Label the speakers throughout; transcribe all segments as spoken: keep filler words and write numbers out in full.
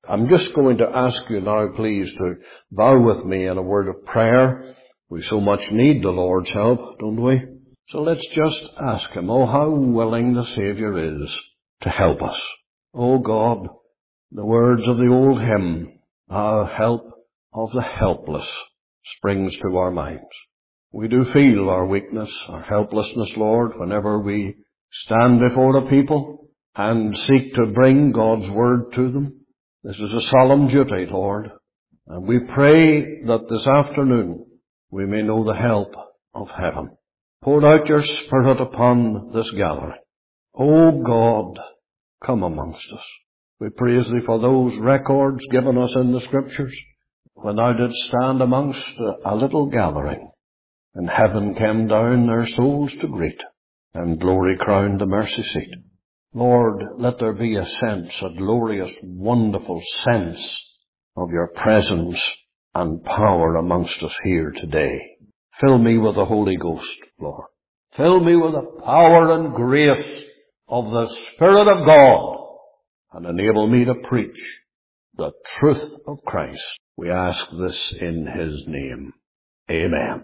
Speaker 1: I'm just going to ask you now, please, to bow with me in a word of prayer. We so much need the Lord's help, don't we? So let's just ask Him, oh, how willing the Saviour is to help us. Oh God, the words of the old hymn, our help of the helpless, springs to our minds. We do feel our weakness, our helplessness, Lord, whenever we stand before a people and seek to bring God's word to them. This is a solemn duty, Lord, and we pray that this afternoon we may know the help of heaven. Pour out your Spirit upon this gathering. O God, come amongst us. We praise Thee for those records given us in the Scriptures, when Thou didst stand amongst a little gathering, and heaven came down their souls to greet, and glory crowned the mercy seat. Lord, let there be a sense, a glorious, wonderful sense of your presence and power amongst us here today. Fill me with the Holy Ghost, Lord. Fill me with the power and grace of the Spirit of God, and enable me to preach the truth of Christ. We ask this in His name. Amen.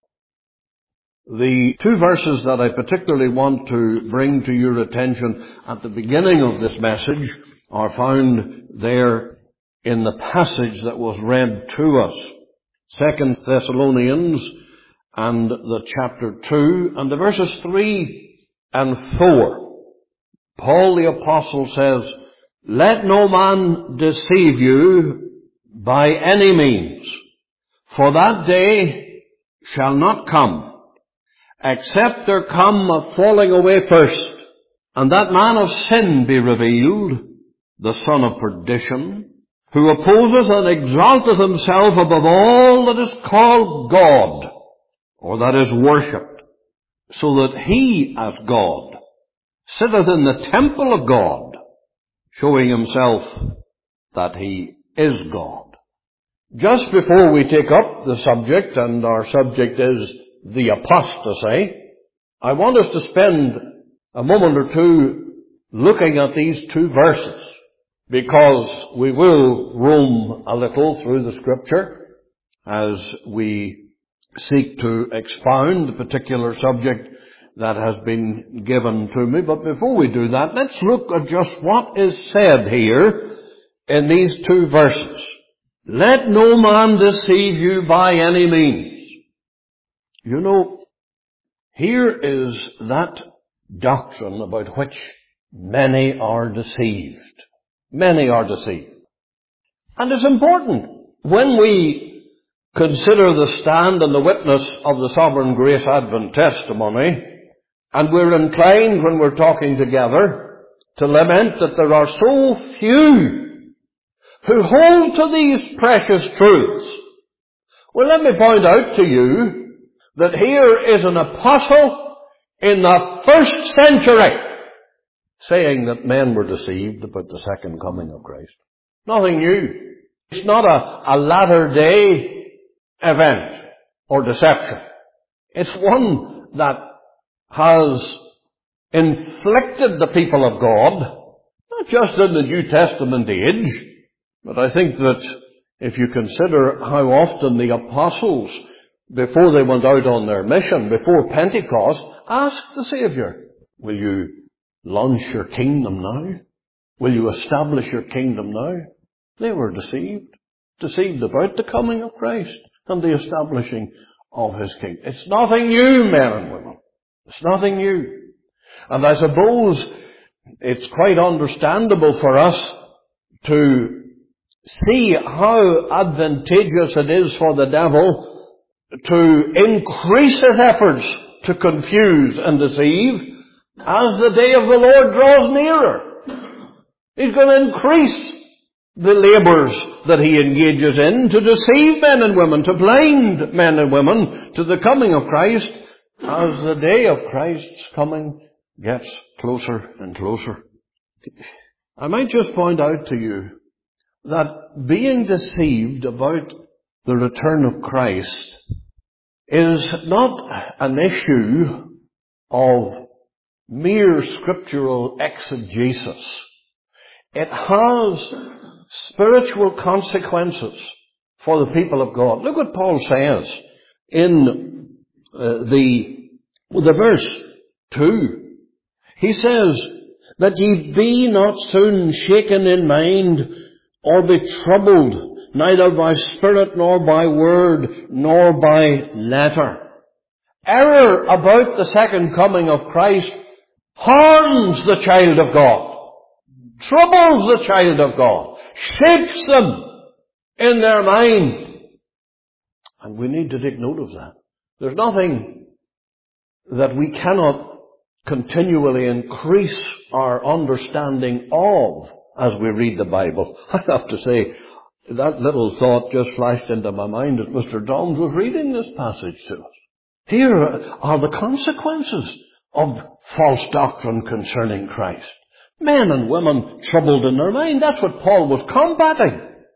Speaker 1: The two verses that I particularly want to bring to your attention at the beginning of this message are found there in the passage that was read to us. Second Thessalonians and the chapter two and the verses three and four. Paul the Apostle says, "Let no man deceive you by any means, for that day shall not come, except there come a falling away first, and that man of sin be revealed, the son of perdition, who opposes and exalteth himself above all that is called God, or that is worshipped, so that he as God sitteth in the temple of God, showing himself that he is God." Just before we take up the subject, and our subject is the apostasy, I want us to spend a moment or two looking at these two verses, because we will roam a little through the Scripture as we seek to expound the particular subject that has been given to me. But before we do that, let's look at just what is said here in these two verses. Let no man deceive you by any means. You know, here is that doctrine about which many are deceived. Many are deceived. And it's important when we consider the stand and the witness of the Sovereign Grace Advent testimony, and we're inclined when we're talking together to lament that there are so few who hold to these precious truths. Well, let me point out to you that here is an apostle in the first century saying that men were deceived about the second coming of Christ. Nothing new. It's not a, a latter-day event or deception. It's one that has inflicted the people of God, not just in the New Testament age, but I think that if you consider how often the apostles, before they went out on their mission, before Pentecost, asked the Saviour, "Will you launch your kingdom now? Will you establish your kingdom now?" They were deceived. Deceived about the coming of Christ and the establishing of His kingdom. It's nothing new, men and women. It's nothing new. And I suppose it's quite understandable for us to see how advantageous it is for the devil to increase his efforts to confuse and deceive as the day of the Lord draws nearer. He's going to increase the labors that he engages in to deceive men and women, to blind men and women to the coming of Christ as the day of Christ's coming gets closer and closer. I might just point out to you that being deceived about the return of Christ is not an issue of mere scriptural exegesis. It has spiritual consequences for the people of God. Look what Paul says in uh, the, the verse two. He says, that ye be not soon shaken in mind, or be troubled, neither by spirit, nor by word, nor by letter. Error about the second coming of Christ harms the child of God, troubles the child of God, shakes them in their mind. And we need to take note of that. There's nothing that we cannot continually increase our understanding of as we read the Bible. I have to say, that little thought just flashed into my mind as Mister Johns was reading this passage to us. Here are the consequences of false doctrine concerning Christ. Men and women troubled in their mind. That's what Paul was combating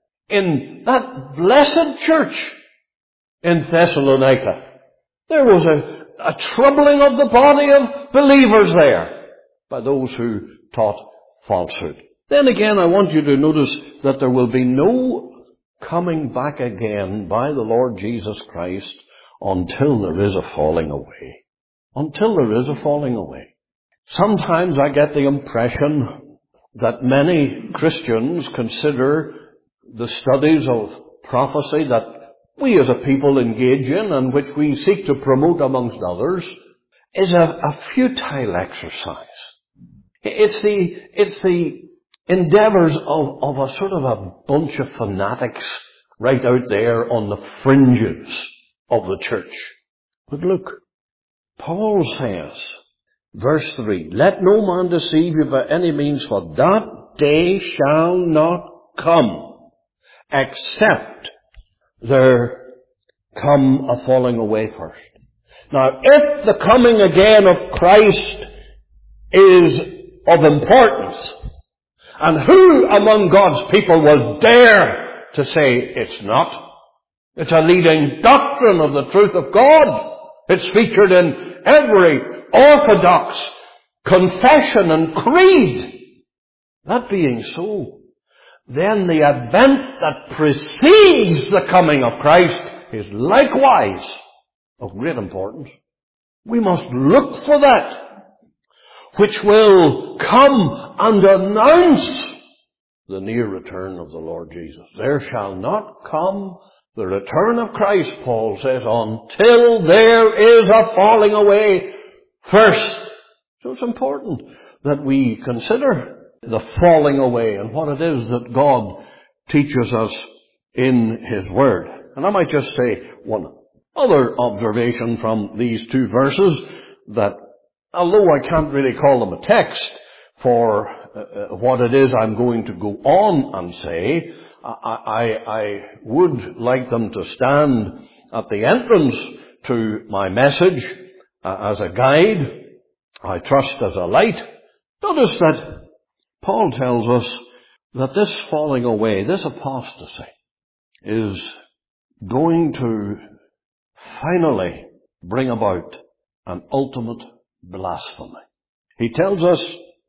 Speaker 1: in that blessed church in Thessalonica. There was a, a troubling of the body of believers there by those who taught falsehood. Then again, I want you to notice that there will be no coming back again by the Lord Jesus Christ until there is a falling away. Until there is a falling away. Sometimes I get the impression that many Christians consider the studies of prophecy that we as a people engage in and which we seek to promote amongst others is a, a futile exercise. It's the, it's the endeavours of, of a sort of a bunch of fanatics right out there on the fringes of the church. But look, Paul says, verse three, let no man deceive you by any means, for that day shall not come, except there come a falling away first. Now, if the coming again of Christ is of importance, and who among God's people will dare to say it's not? It's a leading doctrine of the truth of God. It's featured in every orthodox confession and creed. That being so, then the event that precedes the coming of Christ is likewise of great importance. We must look for that, which will come and announce the near return of the Lord Jesus. There shall not come the return of Christ, Paul says, until there is a falling away first. So it's important that we consider the falling away and what it is that God teaches us in His Word. And I might just say one other observation from these two verses, that although I can't really call them a text for uh, what it is I'm going to go on and say, I, I, I would like them to stand at the entrance to my message uh, as a guide, I trust as a light. Notice that Paul tells us that this falling away, this apostasy, is going to finally bring about an ultimate blasphemy. He tells us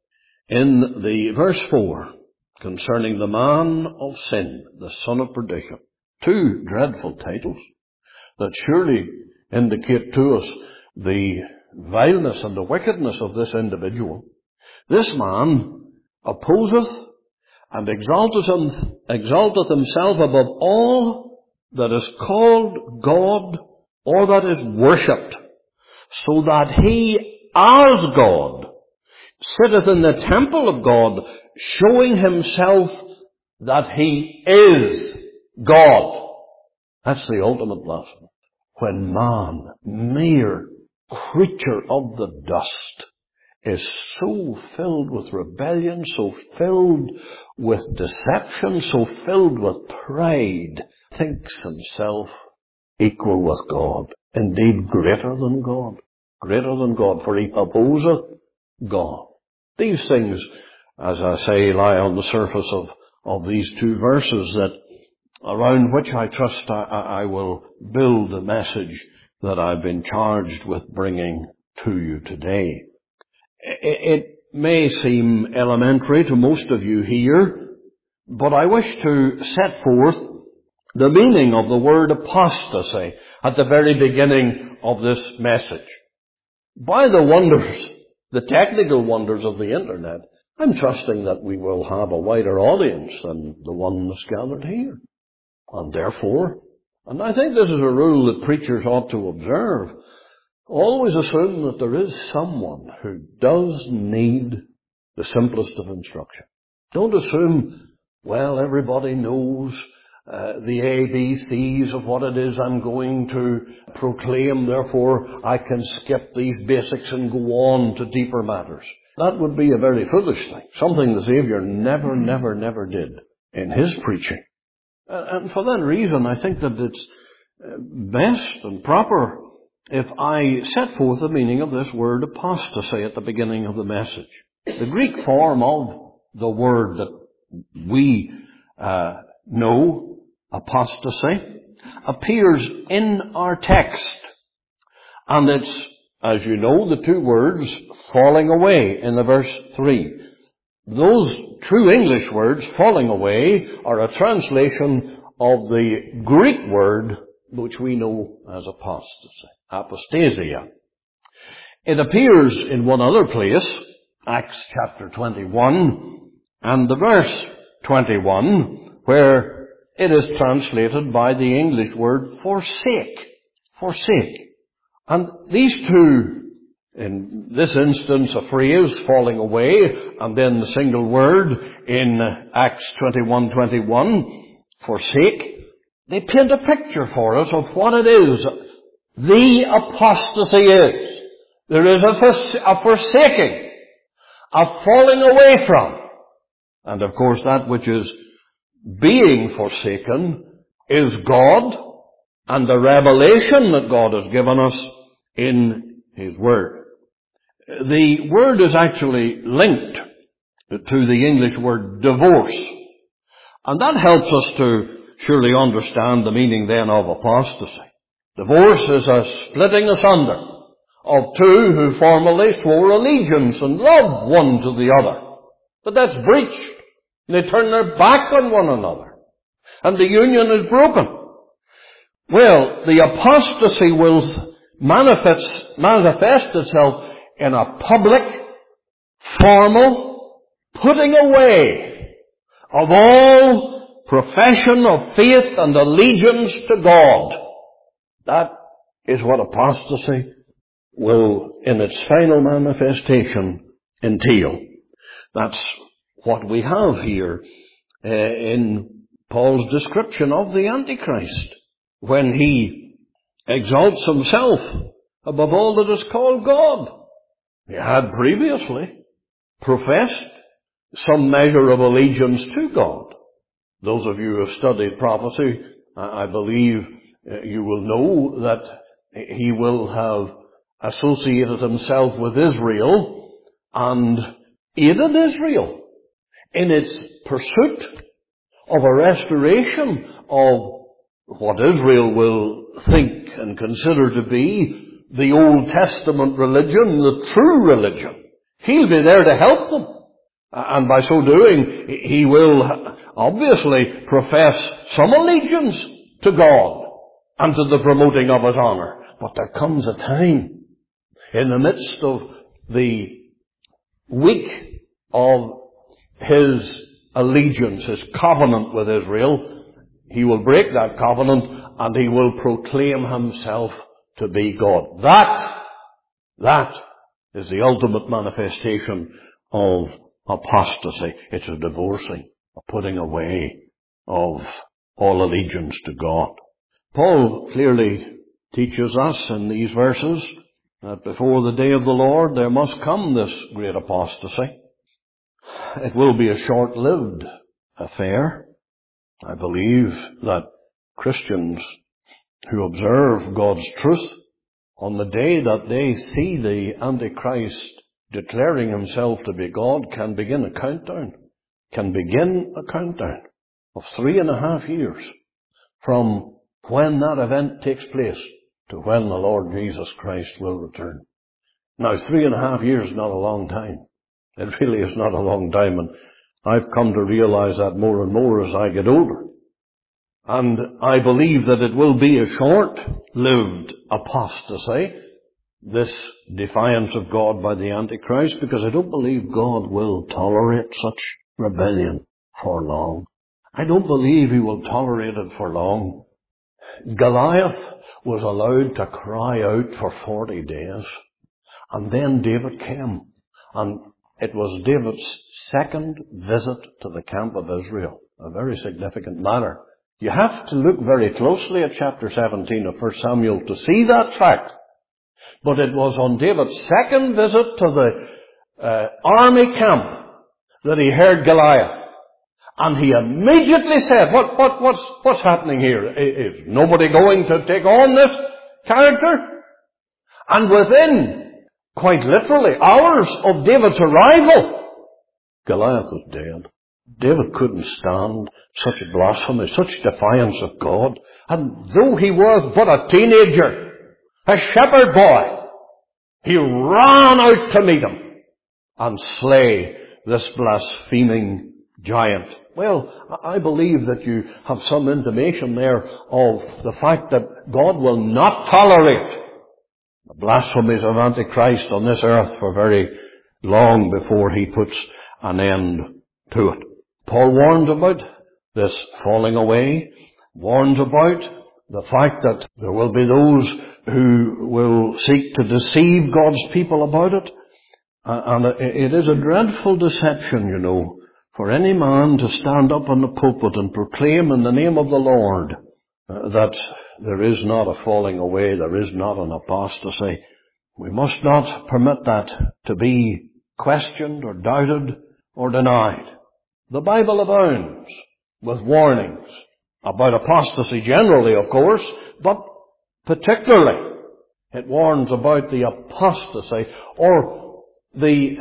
Speaker 1: in the verse four concerning the man of sin, the son of perdition, two dreadful titles that surely indicate to us the vileness and the wickedness of this individual. This man opposeth and exalteth, him, exalteth himself above all that is called God or that is worshipped, so that he as God sitteth in the temple of God, showing himself that he is God. That's the ultimate blasphemy. When man, mere creature of the dust, is so filled with rebellion, so filled with deception, so filled with pride, thinks himself equal with God. Indeed, greater than God. Greater than God, for he opposeth God. These things, as I say, lie on the surface of, of these two verses that around which I trust I, I will build the message that I've been charged with bringing to you today. It, it may seem elementary to most of you here But I wish to set forth the meaning of the word apostasy at the very beginning of this message. By the wonders, the technical wonders of the internet, I'm trusting that we will have a wider audience than the one that's gathered here. And therefore, and I think this is a rule that preachers ought to observe, always assume that there is someone who does need the simplest of instruction. Don't assume, well, everybody knows uh, the A B Cs of what it is I'm going to proclaim, therefore I can skip these basics and go on to deeper matters. That would be a very foolish thing, something the Saviour never, never, never did in His preaching. And for that reason, I think that it's best and proper if I set forth the meaning of this word apostasy at the beginning of the message. The Greek form of the word that we uh, know, apostasy, appears in our text. And it's, as you know, the two words falling away in the verse three. Those true English words, falling away, are a translation of the Greek word which we know as apostasy, apostasia. It appears in one other place, Acts chapter twenty-one, and the verse twenty-one, where it is translated by the English word forsake, forsake. And these two, in this instance, a phrase, falling away, and then the single word in Acts twenty-one twenty-one, forsake, they paint a picture for us of what it is the apostasy is. There is a, fors- a forsaking, a falling away from. And of course that which is being forsaken is God and the revelation that God has given us in His Word. The word is actually linked to the English word divorce. And that helps us to surely understand the meaning then of apostasy. Divorce is a splitting asunder of two who formerly swore allegiance and loved one to the other. But that's breached. They turn their back on one another. And the union is broken. Well, the apostasy will manifest, manifest itself in a public, formal putting away of all profession of faith and allegiance to God. That is what apostasy will, in its final manifestation, entail. That's what we have here uh, in Paul's description of the Antichrist, when he exalts himself above all that is called God. He had previously professed some measure of allegiance to God. Those of you who have studied prophecy, I believe you will know that he will have associated himself with Israel and aided Israel in its pursuit of a restoration of what Israel will think and consider to be the Old Testament religion, the true religion. He'll be there to help them. And by so doing, he will obviously profess some allegiance to God and to the promoting of His honor. But there comes a time in the midst of the week of His allegiance, His covenant with Israel, He will break that covenant and He will proclaim Himself to be God. That, that is the ultimate manifestation of apostasy. It's a divorcing, a putting away of all allegiance to God. Paul clearly teaches us in these verses that before the day of the Lord there must come this great apostasy. It will be a short-lived affair. I believe that Christians who observe God's truth on the day that they see the Antichrist declaring himself to be God can begin a countdown, can begin a countdown of three and a half years from when that event takes place to when the Lord Jesus Christ will return. Now, three and a half years is not a long time. It really is not a long time. And I've come to realize that more and more as I get older. And I believe that it will be a short-lived apostasy, this defiance of God by the Antichrist, because I don't believe God will tolerate such rebellion for long. I don't believe He will tolerate it for long. Goliath was allowed to cry out for forty days, and then David came, and it was David's second visit to the camp of Israel, a very significant matter. You have to look very closely at chapter seventeen of First Samuel to see that fact. But it was on David's second visit to the uh, army camp that he heard Goliath. And he immediately said, what, what, what's, what's happening here? Is nobody going to take on this character? And within, quite literally, hours of David's arrival, Goliath was dead. David couldn't stand such blasphemy, such defiance of God. And though he was but a teenager, a shepherd boy, he ran out to meet him and slay this blaspheming giant. Well, I believe that you have some intimation there of the fact that God will not tolerate the blasphemies of Antichrist on this earth for very long before He puts an end to it. Paul warned about this falling away, warns about the fact that there will be those who will seek to deceive God's people about it. And it is a dreadful deception, you know, for any man to stand up on the pulpit and proclaim in the name of the Lord uh, that there is not a falling away, there is not an apostasy. We must not permit that to be questioned or doubted or denied. The Bible abounds with warnings about apostasy generally, of course, but particularly it warns about the apostasy or the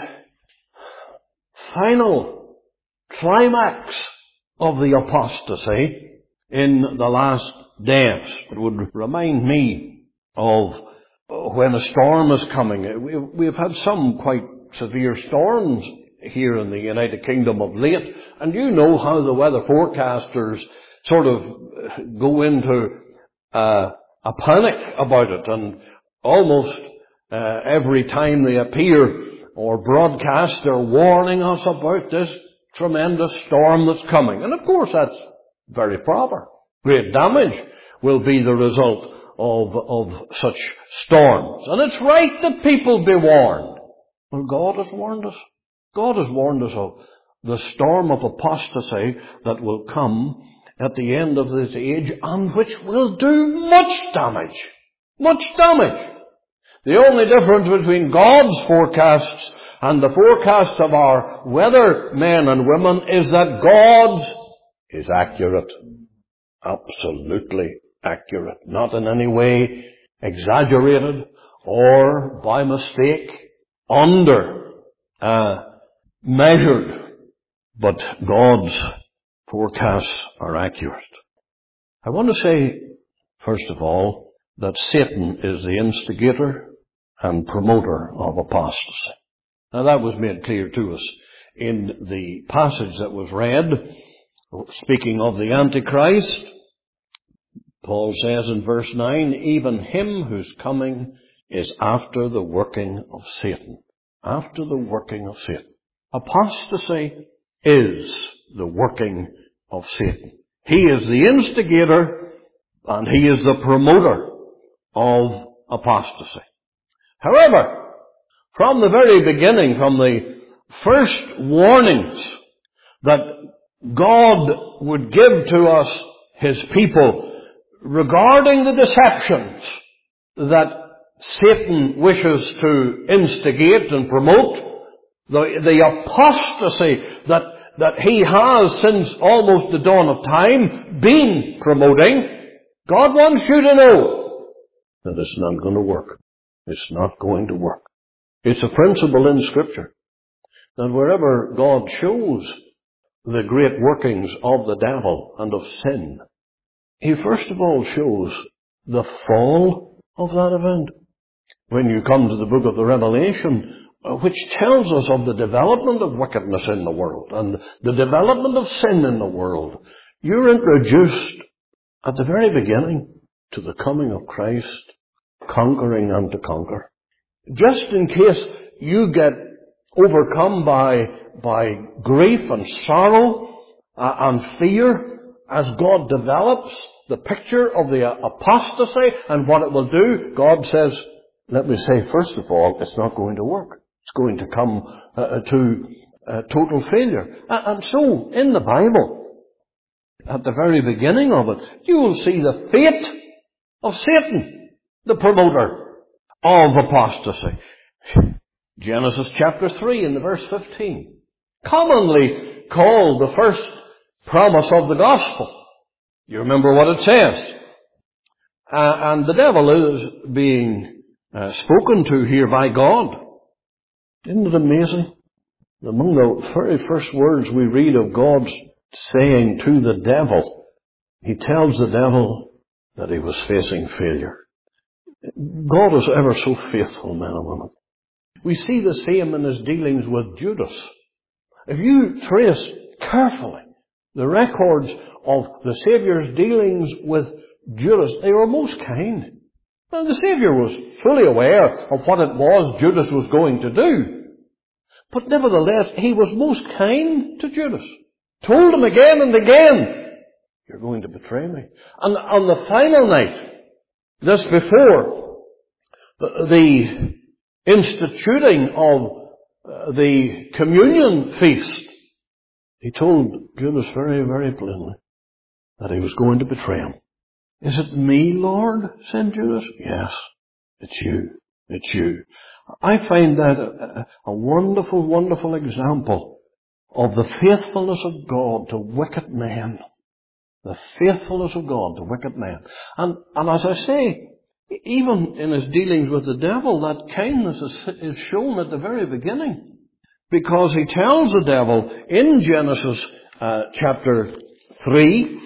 Speaker 1: final climax of the apostasy in the last days. It would remind me of when a storm is coming. We've had some quite severe storms here in the United Kingdom of late, and you know how the weather forecasters sort of go into uh, a panic about it, and almost uh, every time they appear or broadcast, they're warning us about this tremendous storm that's coming. And of course that's very proper. Great damage will be the result of, of such storms. And it's right that people be warned. Well, God has warned us. God has warned us of the storm of apostasy that will come at the end of this age, and which will do much damage. Much damage. The only difference between God's forecasts and the forecasts of our weather men and women is that God's is accurate. Absolutely accurate. Not in any way exaggerated or by mistake under uh, measured. But God's forecasts are accurate. I want to say, first of all, that Satan is the instigator and promoter of apostasy. Now that was made clear to us in the passage that was read, speaking of the Antichrist. Paul says in verse nine, even him whose coming is after the working of Satan. After the working of Satan. Apostasy is the working of Satan. He is the instigator and he is the promoter of apostasy. However, from the very beginning, from the first warnings that God would give to us, His people, regarding the deceptions that Satan wishes to instigate and promote, the, the apostasy that, that he has since almost the dawn of time been promoting, God wants you to know that it's not going to work. It's not going to work. It's a principle in Scripture that wherever God shows the great workings of the devil and of sin, He first of all shows the fall of that event. When you come to the book of the Revelation, which tells us of the development of wickedness in the world and the development of sin in the world. You're introduced at the very beginning to the coming of Christ, conquering and to conquer. Just in case you get overcome by, by grief and sorrow uh, and fear as God develops the picture of the apostasy and what it will do, God says, let me say, first of all, it's not going to work. It's going to come uh, to uh, total failure. And so, in the Bible, at the very beginning of it, you will see the fate of Satan, the promoter of apostasy. Genesis chapter three in the verse fifteen, commonly called the first promise of the gospel. You remember what it says. Uh, and the devil is being uh, spoken to here by God. Isn't it amazing? Among the very first words we read of God's saying to the devil, he tells the devil that he was facing failure. God is ever so faithful, men and women. We see the same in his dealings with Judas. If you trace carefully the records of the Saviour's dealings with Judas, they were most kind. Now, the Saviour was fully aware of what it was Judas was going to do. But nevertheless, he was most kind to Judas. Told him again and again, you're going to betray me. And on the final night, just before the instituting of the communion feast, he told Judas very, very plainly that he was going to betray him. Is it me, Lord? Said Judas. Yes, it's you. It's you. I find that a, a wonderful, wonderful example of the faithfulness of God to wicked men. The faithfulness of God to wicked men. And, and as I say, even in his dealings with the devil, that kindness is, is shown at the very beginning. Because he tells the devil in Genesis uh, chapter three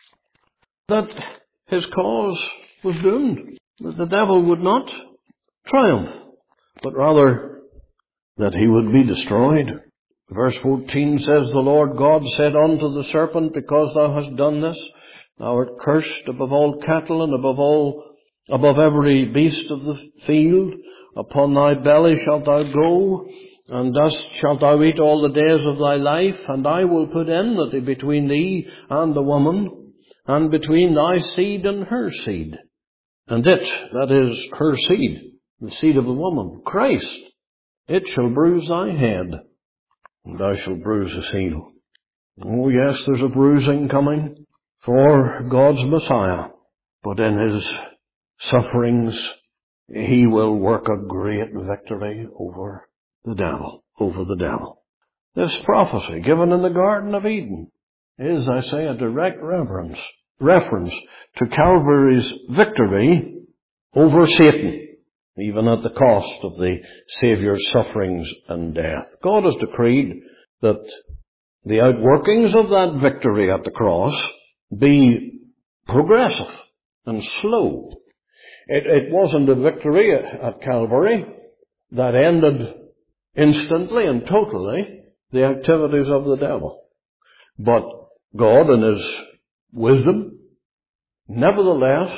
Speaker 1: that his cause was doomed. That the devil would not triumph, but rather that he would be destroyed. Verse fourteen says, the Lord God said unto the serpent, because thou hast done this, thou art cursed above all cattle and above all, above every beast of the field. Upon thy belly shalt thou go, and dust shalt thou eat all the days of thy life, and I will put enmity between thee and the woman, and between thy seed and her seed. And it, that is her seed, the seed of the woman, Christ, it shall bruise thy head, and thou shalt bruise his heel. Oh yes, there's a bruising coming for God's Messiah, but in his sufferings he will work a great victory over the devil, over the devil. This prophecy given in the Garden of Eden is, I say, a direct reference, reference to Calvary's victory over Satan, even at the cost of the Saviour's sufferings and death. God has decreed that the outworkings of that victory at the cross be progressive and slow. It, it wasn't a victory at, at Calvary that ended instantly and totally the activities of the devil. But God, in his wisdom, nevertheless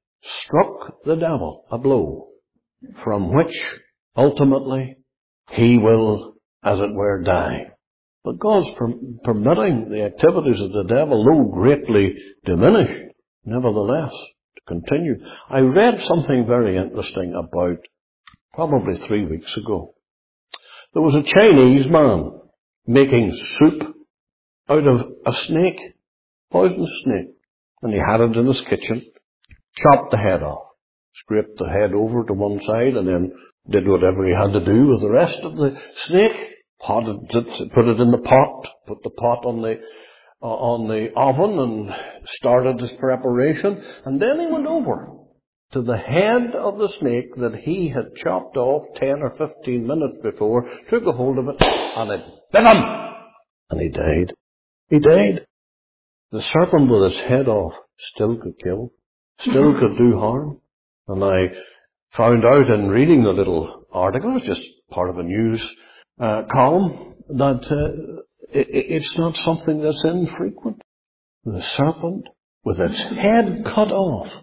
Speaker 1: struck the devil a blow from which ultimately he will, as it were, die. But God's per- permitting the activities of the devil, though greatly diminished, nevertheless to continue. I read something very interesting about probably three weeks ago. There was a Chinese man making soup out of a snake, poisonous snake, and he had it in his kitchen, chopped the head off, scraped the head over to one side, and then did whatever he had to do with the rest of the snake, potted it, put it in the pot, put the pot on the uh, on the oven and started his preparation, and then he went over to the head of the snake that he had chopped off ten or fifteen minutes before, took a hold of it, and it bit him! And he died. He died. The serpent with his head off still could kill, still could do harm. And I found out in reading the little article, it's just part of a news uh, column, that uh, it, it's not something that's infrequent. The serpent, with its head cut off,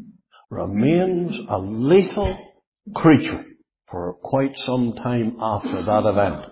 Speaker 1: remains a lethal creature for quite some time after that event.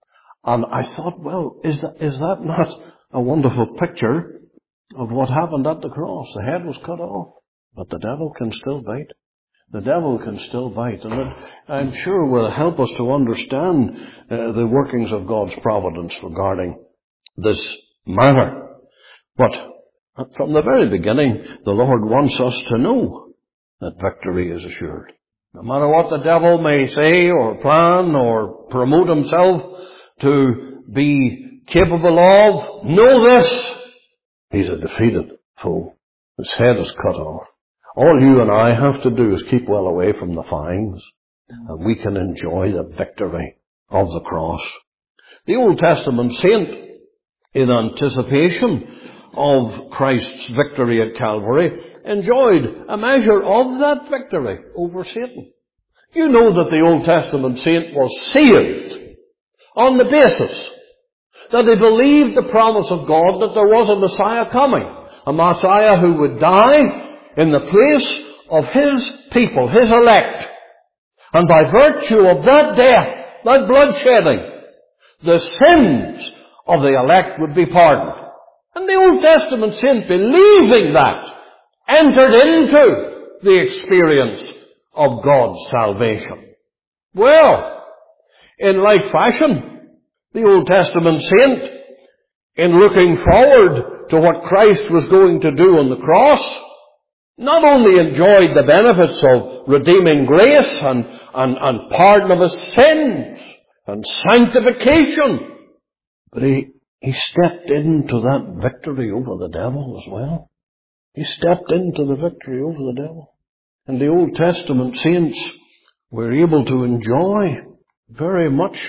Speaker 1: And I thought, well, is that, is that not a wonderful picture of what happened at the cross? The head was cut off, but the devil can still bite. The devil can still bite. And it, I'm sure will help us to understand uh, the workings of God's providence regarding this matter. But from the very beginning, the Lord wants us to know that victory is assured. No matter what the devil may say or plan or promote himself to be capable of, know this: he's a defeated foe. His head is cut off. All you and I have to do is keep well away from the fangs, and we can enjoy the victory of the cross. The Old Testament saint, in anticipation of Christ's victory at Calvary, enjoyed a measure of that victory over Satan. You know that the Old Testament saint was saved on the basis that he believed the promise of God that there was a Messiah coming, a Messiah who would die in the place of his people, his elect. And by virtue of that death, that bloodshedding, the sins of the elect would be pardoned. And the Old Testament saint, believing that, entered into the experience of God's salvation. Well, in like fashion, the Old Testament saint, in looking forward to what Christ was going to do on the cross, not only enjoyed the benefits of redeeming grace and, and, and pardon of his sins and sanctification, but he, he stepped into that victory over the devil as well. He stepped into the victory over the devil. And the Old Testament saints were able to enjoy very much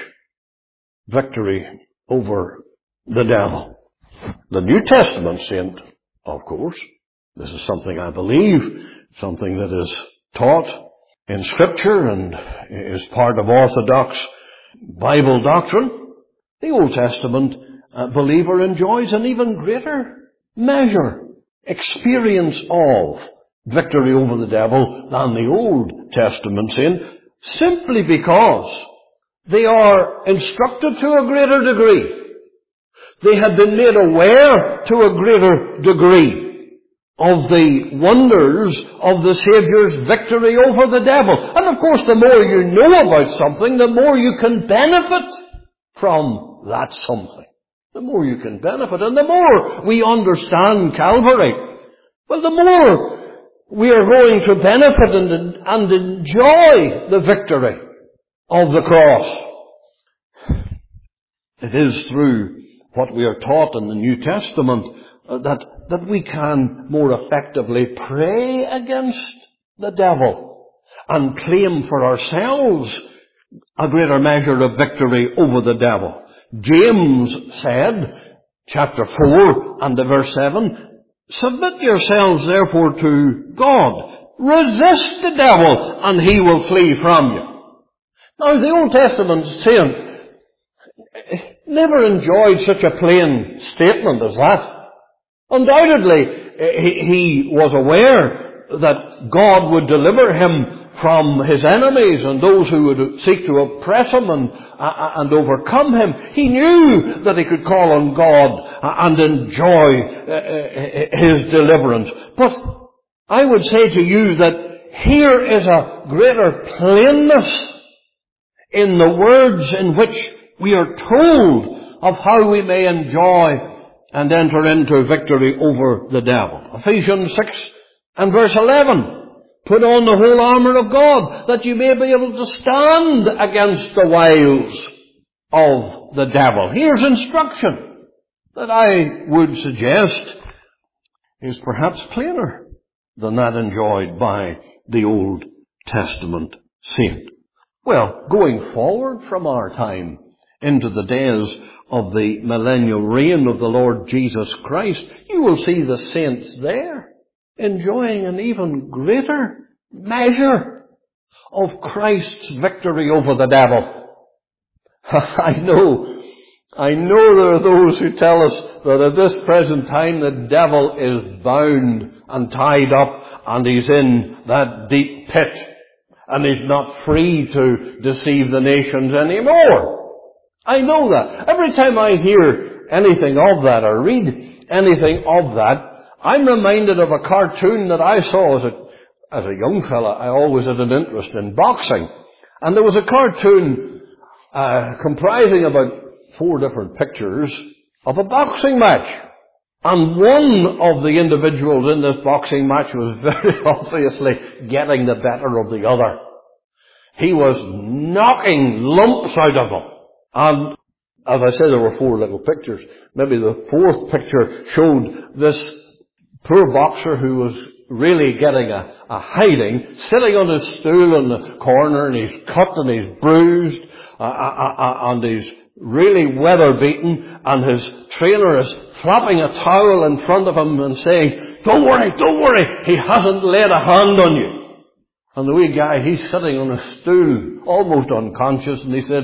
Speaker 1: victory over the devil. The New Testament saint, of course, this is something I believe, something that is taught in Scripture and is part of Orthodox Bible doctrine. The Old Testament uh, believer enjoys an even greater measure, experience of victory over the devil than the Old Testament saint, simply because they are instructed to a greater degree. They have been made aware to a greater degree of the wonders of the Saviour's victory over the devil. And of course, the more you know about something, the more you can benefit from that something. The more you can benefit. And the more we understand Calvary, well, the more we are going to benefit and, and enjoy the victory of the cross. It is through what we are taught in the New Testament uh, that, that we can more effectively pray against the devil and claim for ourselves a greater measure of victory over the devil. James said, chapter four and the verse seven, "Submit yourselves therefore to God. Resist the devil and he will flee from you." Now the Old Testament saint never enjoyed such a plain statement as that. Undoubtedly, he, he was aware that God would deliver him from his enemies and those who would seek to oppress him and, uh, and overcome him. He knew that he could call on God and enjoy uh, his deliverance. But I would say to you that here is a greater plainness in the words in which we are told of how we may enjoy and enter into victory over the devil. Ephesians six and verse eleven. "Put on the whole armour of God, that you may be able to stand against the wiles of the devil." Here's instruction that I would suggest is perhaps plainer than that enjoyed by the Old Testament saint. Well, going forward from our time into the days of the millennial reign of the Lord Jesus Christ, you will see the saints there enjoying an even greater measure of Christ's victory over the devil. I know, I know there are those who tell us that at this present time the devil is bound and tied up and he's in that deep pit and he's not free to deceive the nations anymore. I know that. Every time I hear anything of that or read anything of that, I'm reminded of a cartoon that I saw as a, as a young fella. I always had an interest in boxing. And there was a cartoon uh, comprising about four different pictures of a boxing match. And one of the individuals in this boxing match was very obviously getting the better of the other. He was knocking lumps out of him. And as I said, there were four little pictures. Maybe the fourth picture showed this poor boxer who was really getting a, a hiding, sitting on his stool in the corner, and he's cut and he's bruised, uh, uh, uh, and he's really weather-beaten, and his trainer is flapping a towel in front of him and saying, "Don't worry, don't worry, he hasn't laid a hand on you." And the wee guy, he's sitting on a stool, almost unconscious, and he said,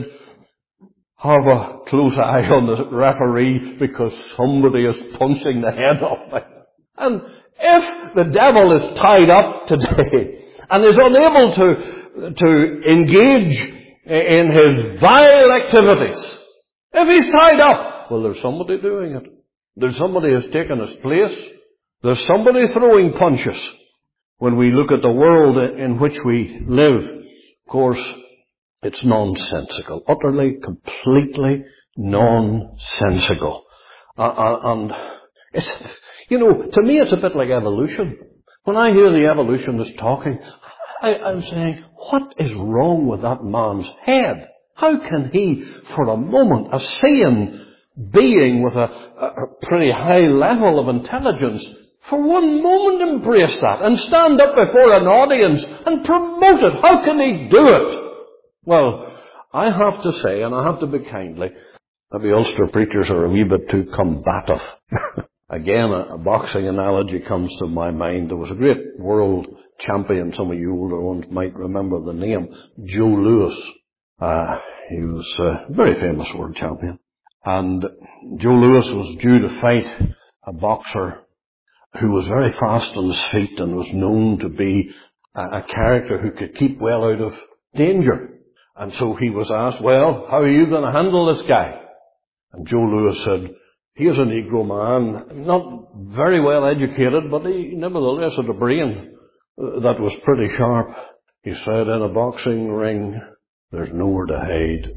Speaker 1: "Have a close eye on the referee because somebody is punching the head off me." And if the devil is tied up today and is unable to, to engage in his vile activities, if he's tied up, well, there's somebody doing it. There's somebody who's taken his place. There's somebody throwing punches. When we look at the world in which we live, of course, it's nonsensical. Utterly, completely nonsensical. Uh, uh, and it's, you know, to me it's a bit like evolution. When I hear the evolutionists talking, I, I'm saying, what is wrong with that man's head? How can he, for a moment, a sane being with a, a pretty high level of intelligence, for one moment embrace that and stand up before an audience and promote it? How can he do it? Well, I have to say, and I have to be kindly, maybe Ulster preachers are a wee bit too combative. Again, a, a boxing analogy comes to my mind. There was a great world champion, some of you older ones might remember the name, Joe Louis. Uh, he was a very famous world champion. And Joe Louis was due to fight a boxer who was very fast on his feet and was known to be a, a character who could keep well out of danger. And so he was asked, "Well, how are you going to handle this guy?" And Joe Louis said, "He is a Negro man, not very well educated, but he nevertheless had a brain that was pretty sharp." He said, "In a boxing ring, there's nowhere to hide.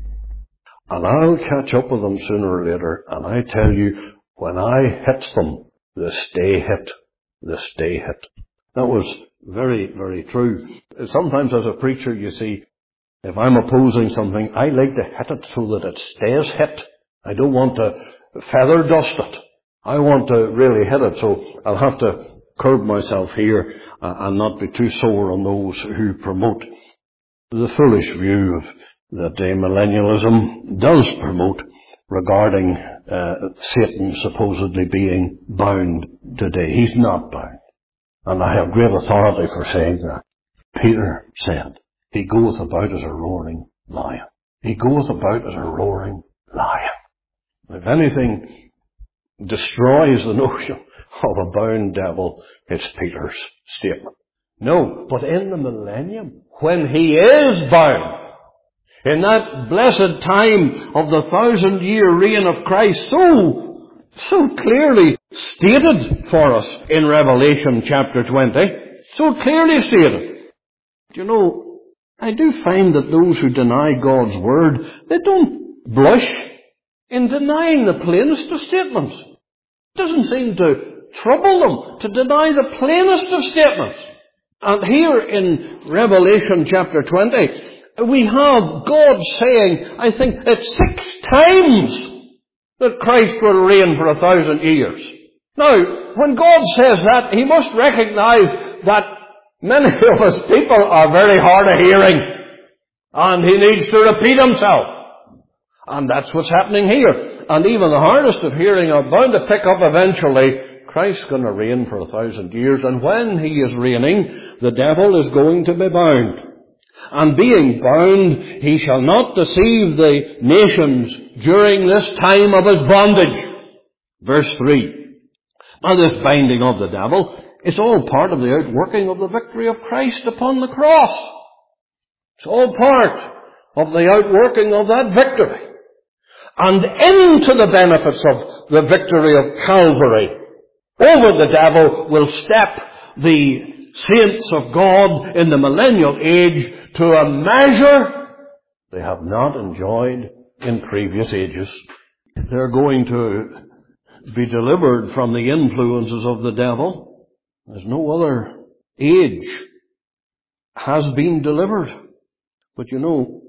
Speaker 1: And I'll catch up with them sooner or later, and I tell you, when I hits them, they stay hit. They stay hit." That was very, very true. Sometimes as a preacher, you see, if I'm opposing something, I like to hit it so that it stays hit. I don't want to feather dust it. I want to really hit it, so I'll have to curb myself here uh, and not be too sore on those who promote the foolish view of that amillennialism does promote regarding uh, Satan supposedly being bound today. He's not bound. And I have great authority for saying that. Peter said, "He goeth about as a roaring lion." He goeth about as a roaring lion. If anything destroys the notion of a bound devil, it's Peter's statement. No, but in the millennium, when he is bound, in that blessed time of the thousand-year reign of Christ, so, so clearly stated for us in Revelation chapter twenty, so clearly stated. You know, I do find that those who deny God's word, they don't blush in denying the plainest of statements. It doesn't seem to trouble them to deny the plainest of statements. And here in Revelation chapter twenty, we have God saying, I think it's six times that Christ will reign for a thousand years. Now, when God says that, he must recognize that many of his people are very hard of hearing, and he needs to repeat himself. And that's what's happening here. And even the hardest of hearing are bound to pick up eventually. Christ's going to reign for a thousand years, and when he is reigning, the devil is going to be bound. And being bound, he shall not deceive the nations during this time of his bondage. Verse three. Now this binding of the devil is all part of the outworking of the victory of Christ upon the cross. It's all part of the outworking of that victory. And into the benefits of the victory of Calvary, over the devil will step the saints of God in the millennial age to a measure they have not enjoyed in previous ages. They're going to be delivered from the influences of the devil. There's no other age has been delivered. But you know,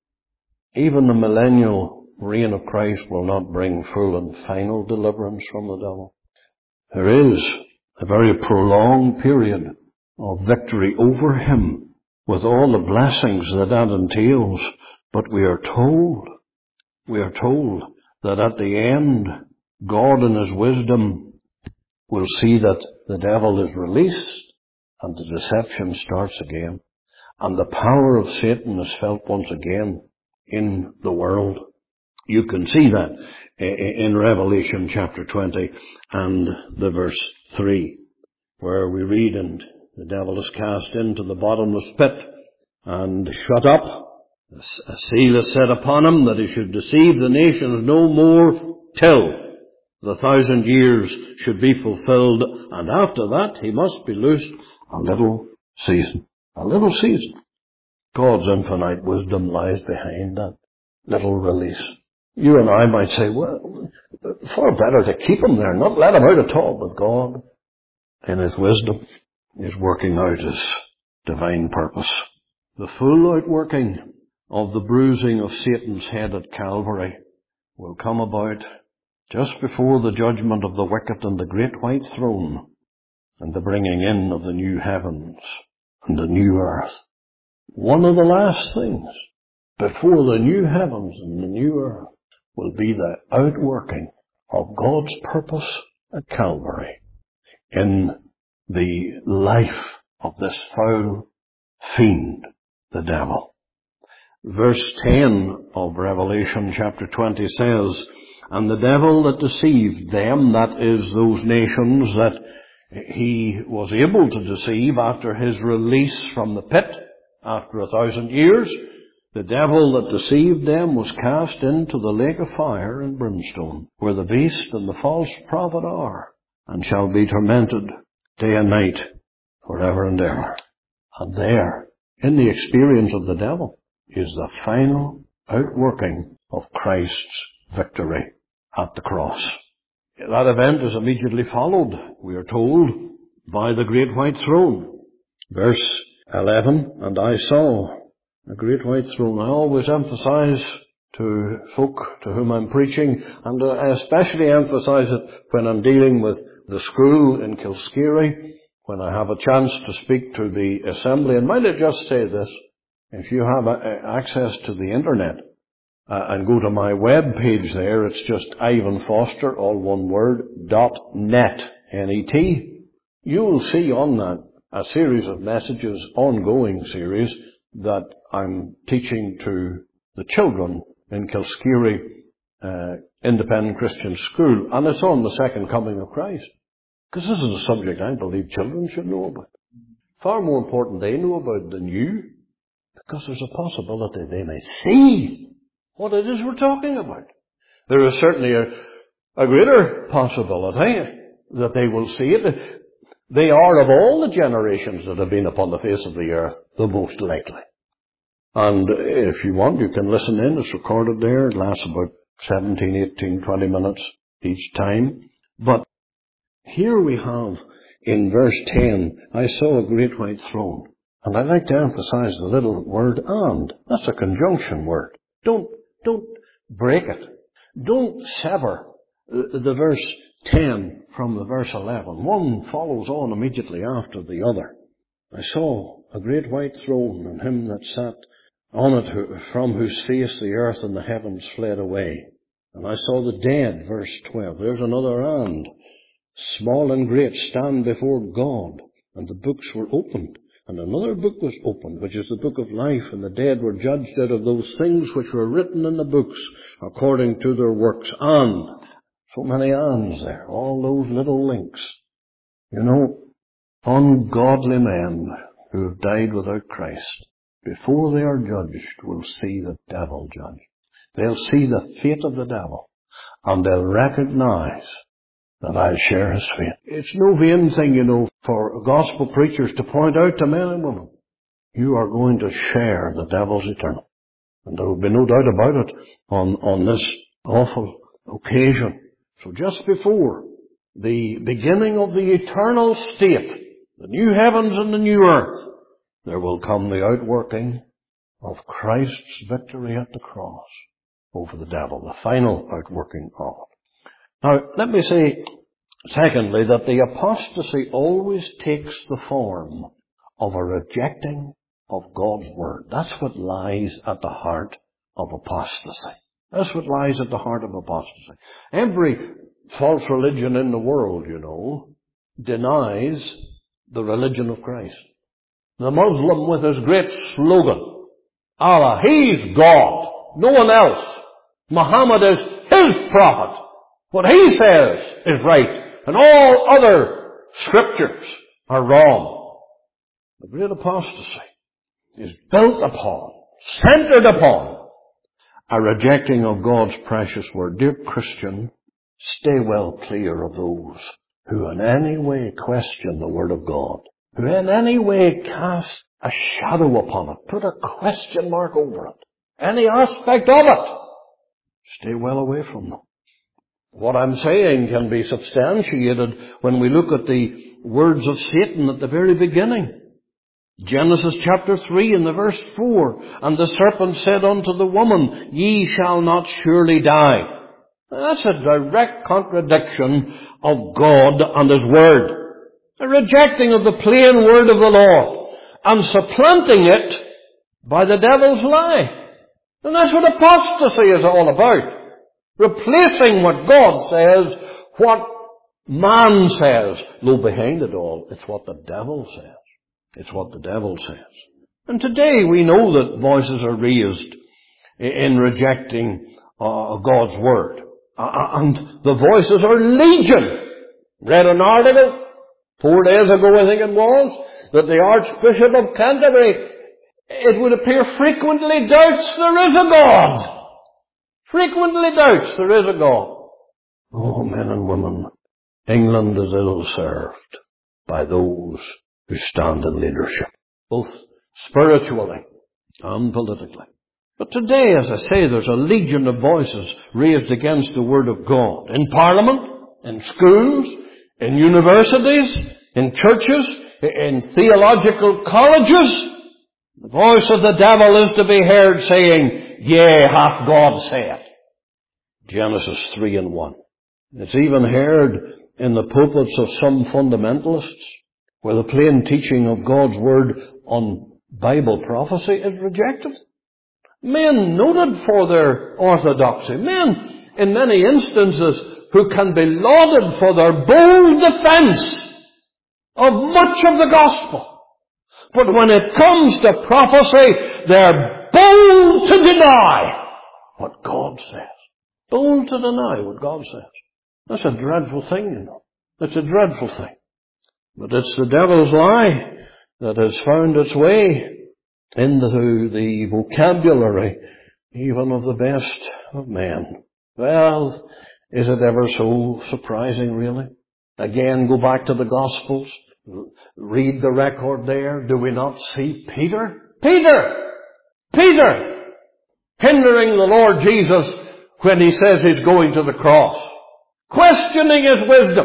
Speaker 1: even the millennial reign of Christ will not bring full and final deliverance from the devil. There is a very prolonged period of victory over him with all the blessings that that entails. But we are told, we are told that at the end, God in his wisdom will see that the devil is released and the deception starts again. And the power of Satan is felt once again in the world. You can see that in Revelation chapter twenty and the verse three, where we read, and the devil is cast into the bottomless pit and shut up. A seal is set upon him that he should deceive the nations no more till the thousand years should be fulfilled. And after that he must be loosed a little season. A little season. God's infinite wisdom lies behind that little release. You and I might say, well, far better to keep him there, not let him out at all. But God, in his wisdom, is working out his divine purpose. The full outworking of the bruising of Satan's head at Calvary will come about just before the judgment of the wicked and the great white throne and the bringing in of the new heavens and the new earth. One of the last things before the new heavens and the new earth will be the outworking of God's purpose at Calvary in the life of this foul fiend, the devil. Verse ten of Revelation chapter twenty says, and the devil that deceived them, that is those nations that he was able to deceive after his release from the pit after a thousand years, the devil that deceived them was cast into the lake of fire and brimstone, where the beast and the false prophet are, and shall be tormented day and night forever and ever. And there, in the experience of the devil, is the final outworking of Christ's victory at the cross. That event is immediately followed, we are told, by the great white throne. Verse eleven, and I saw a great white throne. I always emphasize to folk to whom I'm preaching, and I especially emphasize it when I'm dealing with the school in Kilskeery, when I have a chance to speak to the assembly. And might I just say this, if you have access to the internet, Uh, and go to my web page there, it's just Ivan Foster, all one word, dot net, N E T. You'll see on that a series of messages, ongoing series, that I'm teaching to the children in Kilskeery uh, Independent Christian School. And it's on the second coming of Christ. Because this is a subject I believe children should know about. Far more important they know about than you, because there's a possibility they may see what it is we're talking about. There is certainly a, a greater possibility that they will see it. They are, of all the generations that have been upon the face of the earth, the most likely. And if you want, you can listen in. It's recorded there. It lasts about seventeen, eighteen, twenty minutes each time. But here we have, in verse ten, I saw a great white throne. And I'd like to emphasize the little word and. That's a conjunction word. Don't Don't break it. Don't sever the verse ten from the verse eleven. One follows on immediately after the other. I saw a great white throne, and him that sat on it, from whose face the earth and the heavens fled away. And I saw the dead, verse twelve. There's another and. Small and great stand before God, and the books were opened. And another book was opened, which is the book of life, and the dead were judged out of those things which were written in the books according to their works. And, so many ands there, all those little links. You know, ungodly men who have died without Christ, before they are judged, will see the devil judged. They'll see the fate of the devil, and they'll recognize that I share his fate. It's no vain thing, you know, for gospel preachers to point out to men and women, you are going to share the devil's eternal. And there will be no doubt about it on, on this awful occasion. So just before the beginning of the eternal state, the new heavens and the new earth, there will come the outworking of Christ's victory at the cross over the devil, the final outworking of it. Now, let me say, secondly, that the apostasy always takes the form of a rejecting of God's Word. That's what lies at the heart of apostasy. That's what lies at the heart of apostasy. Every false religion in the world, you know, denies the religion of Christ. The Muslim with his great slogan, Allah, He's God, no one else. Muhammad is His prophet. What he says is right, and all other scriptures are wrong. The great apostasy is built upon, centered upon, a rejecting of God's precious Word. Dear Christian, stay well clear of those who in any way question the Word of God, who in any way cast a shadow upon it, put a question mark over it, any aspect of it. Stay well away from them. What I'm saying can be substantiated when we look at the words of Satan at the very beginning. Genesis chapter three and the verse four, and the serpent said unto the woman, Ye shall not surely die. That's a direct contradiction of God and His Word. A rejecting of the plain Word of the Lord and supplanting it by the devil's lie. And that's what apostasy is all about. Replacing what God says, what man says. Though behind it all, it's what the devil says. It's what the devil says. And today we know that voices are raised in rejecting uh, God's Word. Uh, and the voices are legion. Read an article four days ago, I think it was, that the Archbishop of Canterbury, it would appear, frequently doubts there is a God. Frequently doubts there is a God. Oh, men and women, England is ill served by those who stand in leadership, both spiritually and politically. But today, as I say, there's a legion of voices raised against the Word of God. In Parliament, in schools, in universities, in churches, in theological colleges. The voice of the devil is to be heard saying, Yea, hath God said. Genesis three and one. It's even heard in the pulpits of some fundamentalists, where the plain teaching of God's Word on Bible prophecy is rejected. Men noted for their orthodoxy, men in many instances who can be lauded for their bold defense of much of the gospel. But when it comes to prophecy, they're bold to deny what God says. Bold to deny what God says. That's a dreadful thing, you know. It's a dreadful thing. But it's the devil's lie that has found its way into the vocabulary even of the best of men. Well, is it ever so surprising, really? Again, go back to the Gospels. Read the record there. Do we not see Peter? Peter! Peter! Hindering the Lord Jesus when He says He's going to the cross. Questioning His wisdom.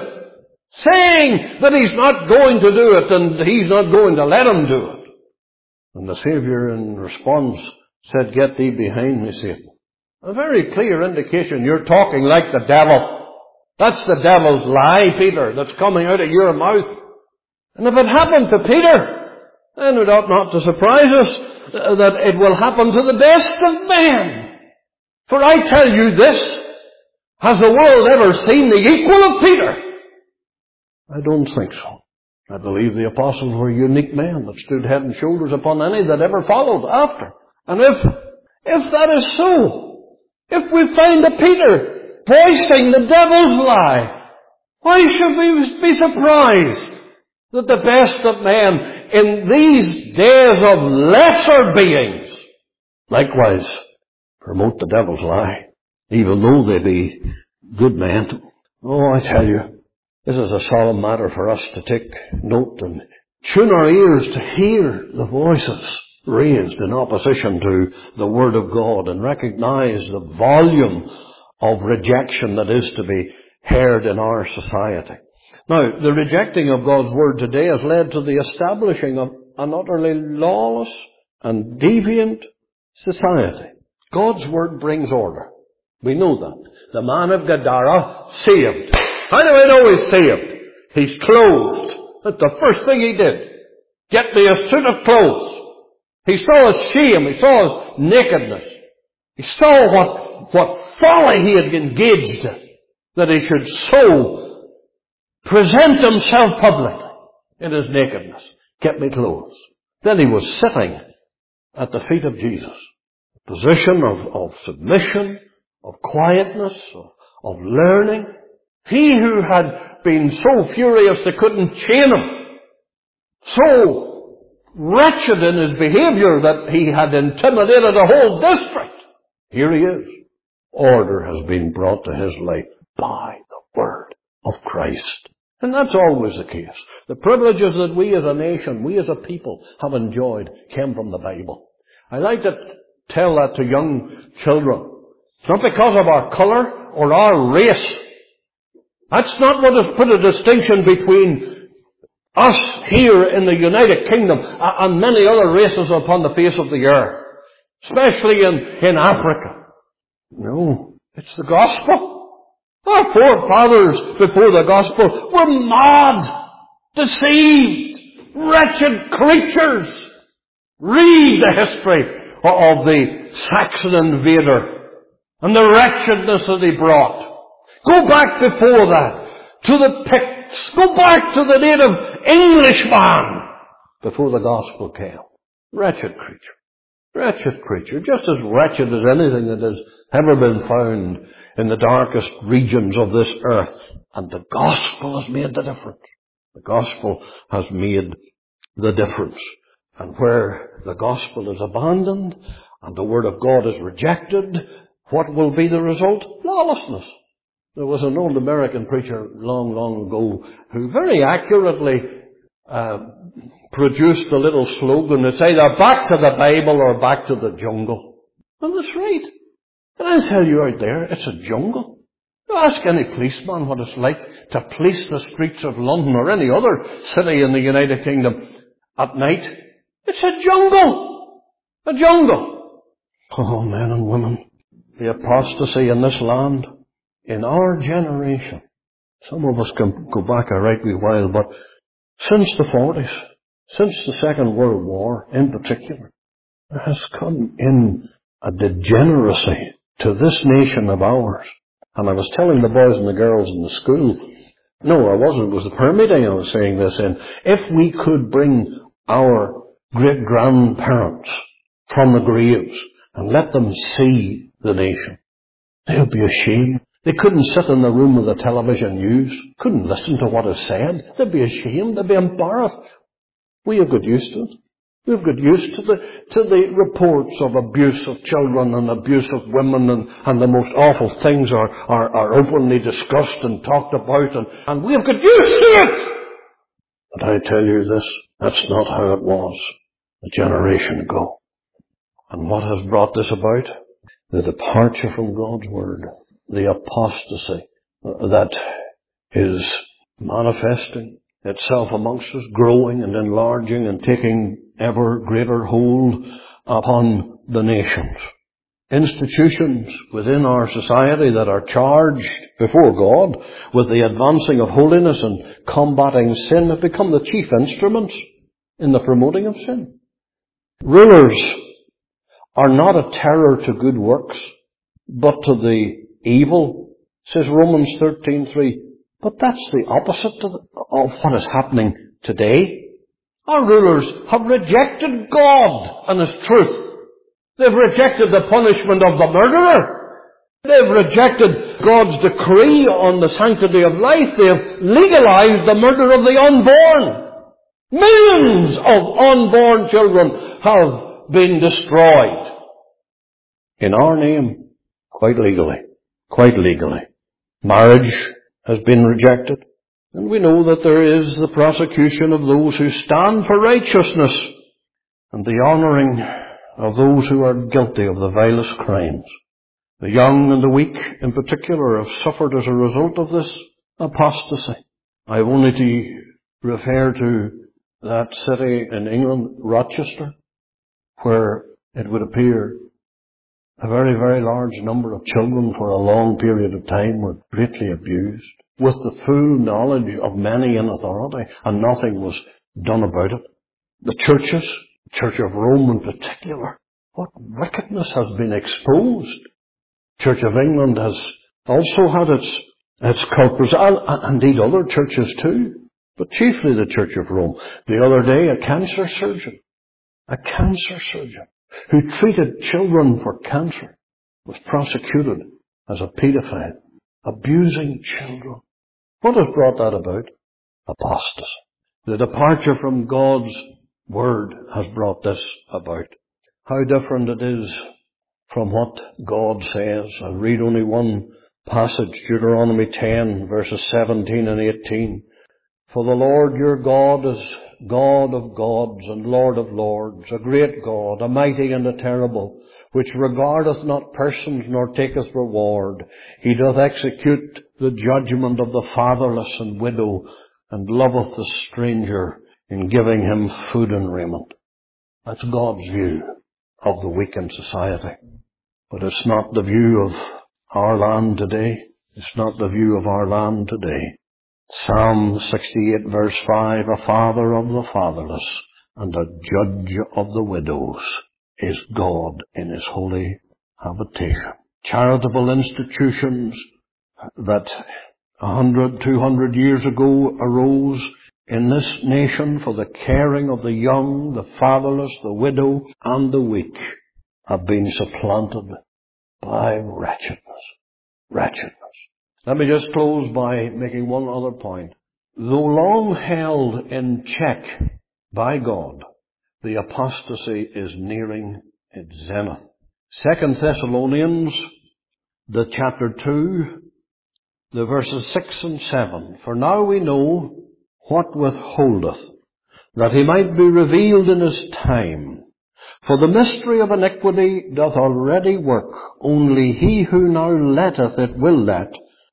Speaker 1: Saying that He's not going to do it and He's not going to let Him do it. And the Savior in response said, Get thee behind me, Satan. A very clear indication you're talking like the devil. That's the devil's lie, Peter, that's coming out of your mouth. And if it happened to Peter, then it ought not to surprise us that it will happen to the best of men. For I tell you this, has the world ever seen the equal of Peter? I don't think so. I believe the apostles were unique men that stood head and shoulders upon any that ever followed after. And if, if that is so, if we find a Peter voicing the devil's lie, why should we be surprised that the best of men in these days of lesser beings likewise promote the devil's lie, even though they be good men? Oh, I tell you, this is a solemn matter for us to take note and tune our ears to hear the voices raised in opposition to the Word of God and recognize the volume of rejection that is to be heard in our society. Now, the rejecting of God's Word today has led to the establishing of an utterly lawless and deviant society. God's Word brings order. We know that. The man of Gadara, saved. How do I know he's saved? He's clothed. That's the first thing he did. Get me a suit of clothes. He saw his shame. He saw his nakedness. He saw what, what folly he had engaged in, that he should so present himself publicly in his nakedness. Get me clothes. Then he was sitting at the feet of Jesus. A position of, of submission, of quietness, of, of learning. He who had been so furious they couldn't chain him, so wretched in his behavior that he had intimidated a whole district. Here he is. Order has been brought to his life by the Word of Christ. And that's always the case. The privileges that we as a nation, we as a people have enjoyed came from the Bible. I like to tell that to young children. It's not because of our colour or our race. That's not what has put a distinction between us here in the United Kingdom and many other races upon the face of the earth, especially in, in Africa. No, it's the gospel. Our forefathers before the gospel were mad, deceived, wretched creatures. Read the history of the Saxon invader and the wretchedness that he brought. Go back before that to the Picts. Go back to the native Englishman before the gospel came. Wretched creature. Wretched creature. Just as wretched as anything that has ever been found in the darkest regions of this earth. And the gospel has made the difference. The gospel has made the difference. And where the gospel is abandoned and the word of God is rejected, what will be the result? Lawlessness. There was an old American preacher long, long ago who very accurately uh, produced a little slogan. It's either back to the Bible or back to the jungle. And that's right. And I'll tell you out there, it's a jungle. You ask any policeman what it's like to police the streets of London or any other city in the United Kingdom at night. It's a jungle. A jungle. Oh, men and women, the apostasy in this land, in our generation, some of us can go back a right wee while, but since the forties, since the Second World War in particular, there has come in a degeneracy to this nation of ours. And I was telling the boys and the girls in the school, no, I wasn't, it was the prayer meeting I was saying this in, if we could bring our great-grandparents from the graves and let them see the nation, they would be ashamed. They couldn't sit in the room with the television news, couldn't listen to what is said. They'd be ashamed, they'd be embarrassed. We have got used to it. We've got used to the, to the reports of abuse of children and abuse of women, and, and the most awful things are, are, are openly discussed and talked about, and, and we've got used to it. But I tell you this, that's not how it was a generation ago. And what has brought this about? The departure from God's Word. The apostasy that is manifesting itself amongst us, growing and enlarging and taking ever greater hold upon the nations. Institutions within our society that are charged before God with the advancing of holiness and combating sin have become the chief instruments in the promoting of sin. Rulers are not a terror to good works, but to the evil, says Romans thirteen three. But that's the opposite of what is happening today. Our rulers have rejected God and His truth. They've rejected the punishment of the murderer. They've rejected God's decree on the sanctity of life. They've legalized the murder of the unborn. Millions of unborn children have been destroyed. In our name, quite legally. Quite legally. Marriage has been rejected. And we know that there is the prosecution of those who stand for righteousness and the honouring of those who are guilty of the vilest crimes. The young and the weak in particular have suffered as a result of this apostasy. I have only to refer to that city in England, Rochester, where it would appear a very, very large number of children for a long period of time were greatly abused, with the full knowledge of many in authority, and nothing was done about it. The churches, the Church of Rome in particular, what wickedness has been exposed. Church of England has also had its, its culprits, and, and indeed other churches too, but chiefly the Church of Rome. The other day, a cancer surgeon, a cancer surgeon, who treated children for cancer, was prosecuted as a paedophile, abusing children. What has brought that about? Apostasy. The departure from God's Word has brought this about. How different it is from what God says. I'll read only one passage, Deuteronomy ten, verses seventeen and eighteen. For the Lord your God is God of gods and Lord of lords, a great God, a mighty and a terrible, which regardeth not persons nor taketh reward. He doth execute the judgment of the fatherless and widow, and loveth the stranger in giving him food and raiment. That's God's view of the weak in society. But it's not the view of our land today. It's not the view of our land today. Psalm sixty-eight verse five, a father of the fatherless and a judge of the widows is God in His holy habitation. Charitable institutions that a hundred, two hundred years ago arose in this nation for the caring of the young, the fatherless, the widow, and the weak have been supplanted by wretchedness. Wretchedness. Let me just close by making one other point. Though long held in check by God, the apostasy is nearing its zenith. Second Thessalonians, the chapter two, the verses six and seven. For now we know what withholdeth, that he might be revealed in his time. For the mystery of iniquity doth already work, only he who now letteth it will let,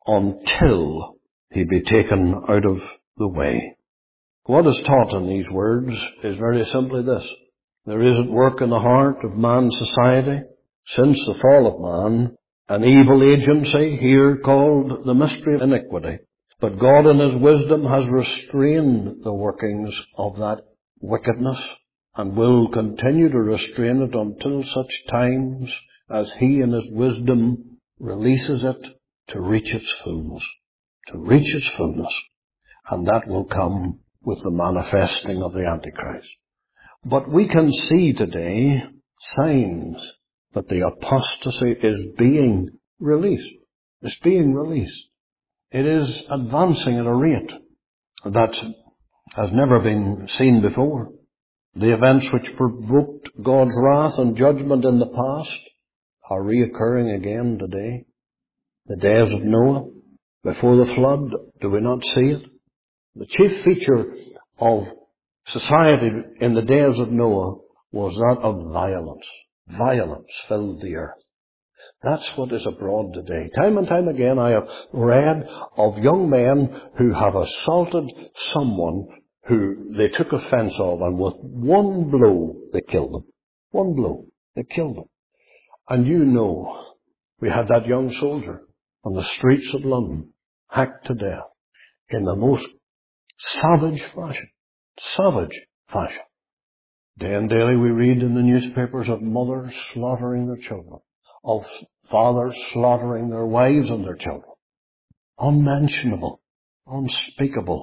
Speaker 1: until he be taken out of the way. What is taught in these words is very simply this. There is at work in the heart of man's society, since the fall of man, an evil agency here called the mystery of iniquity. But God in His wisdom has restrained the workings of that wickedness and will continue to restrain it until such times as He in His wisdom releases it to reach its fullness. To reach its fullness. And that will come with the manifesting of the Antichrist. But we can see today signs that the apostasy is being released. It's being released. It is advancing at a rate that has never been seen before. The events which provoked God's wrath and judgment in the past are reoccurring again today. The days of Noah, before the flood, do we not see it? The chief feature of society in the days of Noah was that of violence. Violence filled the earth. That's what is abroad today. Time and time again I have read of young men who have assaulted someone who they took offence of, and with one blow they killed them. One blow. They killed them. And you know, we had that young soldier on the streets of London, hacked to death in the most savage fashion. Savage fashion. Day and daily we read in the newspapers of mothers slaughtering their children, of fathers slaughtering their wives and their children. Unmentionable, unspeakable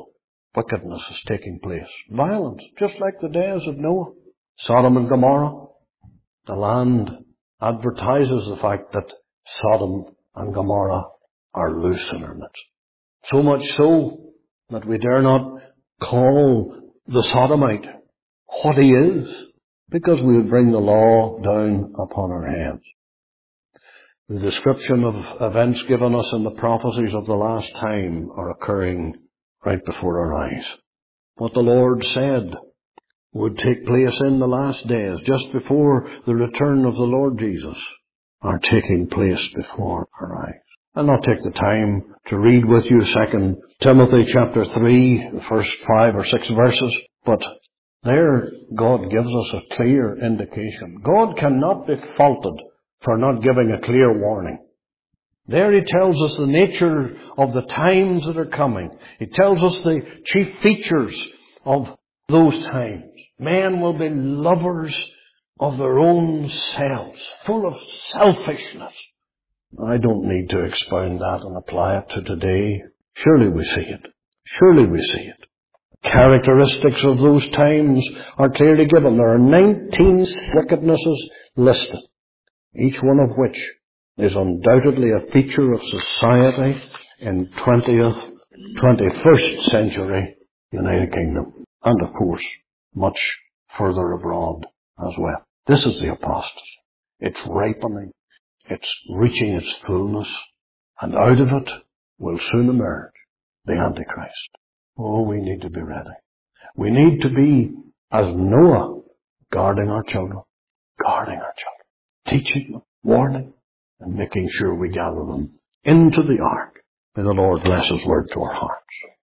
Speaker 1: Wickedness is taking place. Violence, just like the days of Noah. Sodom and Gomorrah. The land advertises the fact that Sodom and Gomorrah are loose in our midst. So much so that we dare not call the sodomite what he is, because we would bring the law down upon our heads. The description of events given us in the prophecies of the last time are occurring right before our eyes. What the Lord said would take place in the last days, just before the return of the Lord Jesus, are taking place before our eyes. I'll not take the time to read with you Second Timothy chapter three, the first five or six verses, but there God gives us a clear indication. God cannot be faulted for not giving a clear warning. There he tells us the nature of the times that are coming. He tells us the chief features of those times. Men will be lovers of their own selves, full of selfishness. I don't need to expound that and apply it to today. Surely we see it. Surely we see it. Characteristics of those times are clearly given. There are nineteen wickednesses listed, each one of which is undoubtedly a feature of society in twentieth, twenty-first century United Kingdom. And of course, much further abroad as well. This is the apostasy. It's ripening. It's reaching its fullness. And out of it will soon emerge the Antichrist. Oh, we need to be ready. We need to be, as Noah, guarding our children, guarding our children, teaching them, warning, and making sure we gather them into the ark. May the Lord bless His word to our hearts.